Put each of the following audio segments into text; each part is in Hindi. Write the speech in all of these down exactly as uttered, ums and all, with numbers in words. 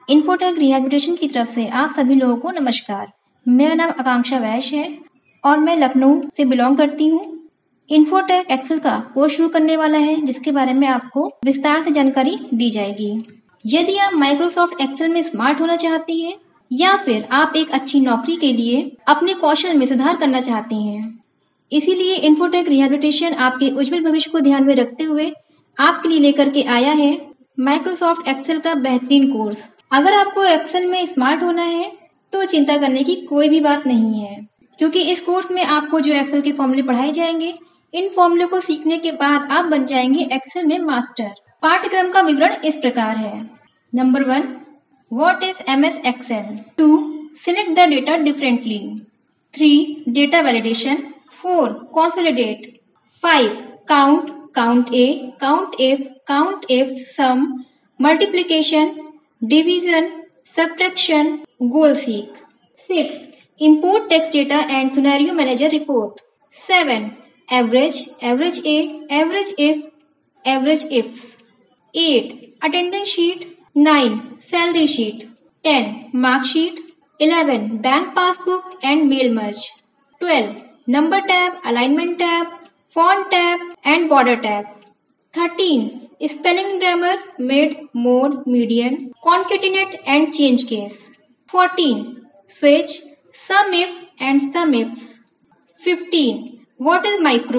इन्फोटेक रिहैबिलिटेशन की तरफ से आप सभी लोगों को नमस्कार। मेरा नाम आकांक्षा वैश्य है और मैं लखनऊ से बिलोंग करती हूँ। इन्फोटेक एक्सेल का कोर्स शुरू करने वाला है, जिसके बारे में आपको विस्तार से जानकारी दी जाएगी। यदि आप माइक्रोसॉफ्ट एक्सेल में स्मार्ट होना चाहती हैं या फिर आप एक अच्छी नौकरी के लिए अपने कौशल में सुधार करना चाहती हैं, इसीलिए इन्फोटेक रिहैबिलिटेशन आपके उज्जवल भविष्य को ध्यान में रखते हुए आपके लिए लेकर के आया है माइक्रोसॉफ्ट एक्सेल का बेहतरीन कोर्स। अगर आपको एक्सेल में स्मार्ट होना है तो चिंता करने की कोई भी बात नहीं है, क्योंकि इस कोर्स में आपको जो एक्सेल के फॉर्मूले पढ़ाए जाएंगे, इन फॉर्मूले को सीखने के बाद आप बन जाएंगे एक्सेल में मास्टर। पाठ्यक्रम का विवरण इस प्रकार है। Number one, what is MS Excel. Two, select the data differently. Three, data validation. Four, consolidate. Five, count, count A, count if, count if, sum, multiplication, division, subtraction, goal seek. Six, import text data and scenario manager report. seven, average, average A, average if, average ifs. eight, attendance sheet. nine, salary sheet. ten, mark sheet. eleven, bank passbook and mail merge. twelve, number tab, alignment tab, font tab and border tab. thirteen, spelling grammar, mid, mode, median, concatenate and change case. fourteen, switch, sum if and sum ifs. fifteen, what is micro,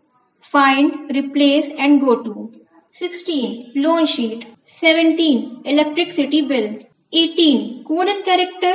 find, replace and go to. sixteen, loan sheet. seventeen, electricity bill. eighteen, code and character,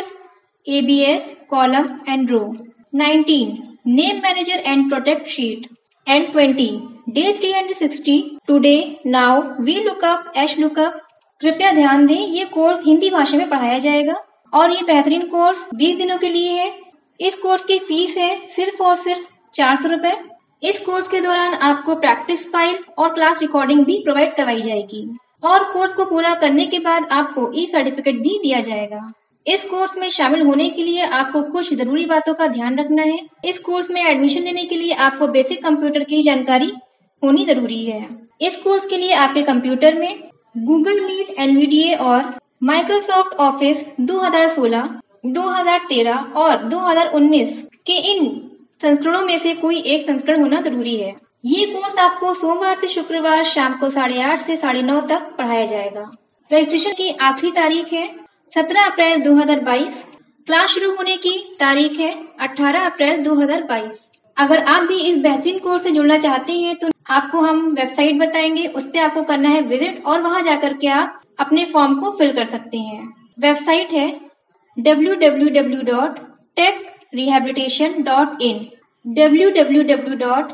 A B S, column and row. nineteen, name manager and protect sheet. And twenty, day three hundred sixty, today, now, we look up, ash look up. कृपया ध्यान दें, ये कोर्स हिंदी भाषा में पढ़ाया जाएगा और ये बेहतरीन कोर्स बीस दिनों के लिए है। इस कोर्स की फीस है सिर्फ और सिर्फ चार सौ रुपए। इस कोर्स के दौरान आपको प्रैक्टिस फाइल और क्लास रिकॉर्डिंग भी प्रोवाइड करवाई जाएगी और कोर्स को पूरा करने के बाद आपको ई सर्टिफिकेट भी दिया जाएगा। इस कोर्स में शामिल होने के लिए आपको कुछ जरूरी बातों का ध्यान रखना है। इस कोर्स में एडमिशन लेने के लिए आपको बेसिक कंप्यूटर की जानकारी होनी जरूरी है। इस कोर्स के लिए आपके कंप्यूटर में गूगल मीट, एनवीडीए और माइक्रोसॉफ्ट ऑफिस दो हज़ार सोलह, दो हज़ार तेरह और दो हज़ार उन्नीस के इन संस्करणों में से कोई एक संस्करण होना जरूरी है। ये कोर्स आपको सोमवार से शुक्रवार शाम को साढ़े आठ से साढ़े नौ तक पढ़ाया जाएगा। रजिस्ट्रेशन की आखिरी तारीख है सत्रह अप्रैल दो हज़ार बाईस। क्लास शुरू होने की तारीख है अठारह अप्रैल दो हज़ार बाईस। अगर आप भी इस बेहतरीन कोर्स से जुड़ना चाहते हैं तो आपको हम वेबसाइट बताएंगे, उस पर आपको करना है विजिट और वहां जाकर के आप अपने फॉर्म को फिल कर सकते हैं। वेबसाइट है W W W dot tech rehabilitation dot in, W W W dot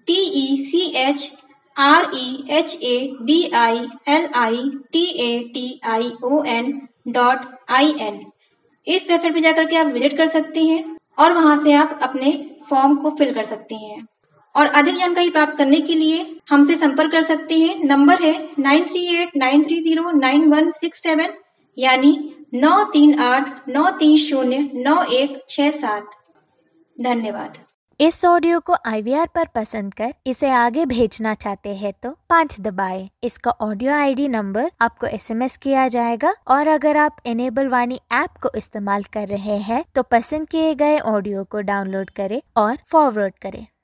tech rehabilitation dot in. इस वेबसाइट पे जाकर के आप विजिट कर सकते हैं और वहां से आप अपने फॉर्म को फिल कर सकते हैं और अधिक जानकारी प्राप्त करने के लिए हमसे संपर्क कर सकते हैं। नंबर है nine three eight nine three zero nine one six seven, यानी नौ तीन आठ नौ तीन शून्य नौ एक छह सात। धन्यवाद। इस ऑडियो को आई वी आर पर पसंद कर इसे आगे भेजना चाहते हैं तो पाँच दबाएं। इसका ऑडियो आईडी नंबर आपको एसएमएस किया जाएगा और अगर आप इनेबल वाणी ऐप को इस्तेमाल कर रहे हैं तो पसंद किए गए ऑडियो को डाउनलोड करें और फॉरवर्ड करें।